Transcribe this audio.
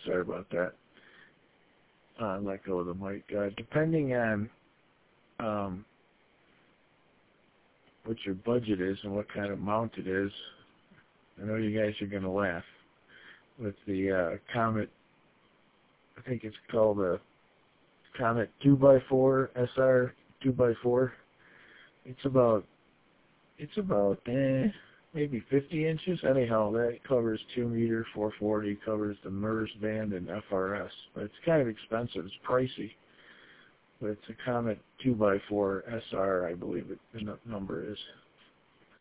Sorry about that. Let go of the mic. Depending on what your budget is and what kind of mount it is, I know you guys are going to laugh. With the Comet, I think it's called a Comet 2x4 SR 2x4. It's about maybe 50 inches. Anyhow, that covers 2 meter, 440, covers the MERS band and FRS. But it's kind of expensive. It's pricey. But it's a Comet 2x4 SR, I believe the number is.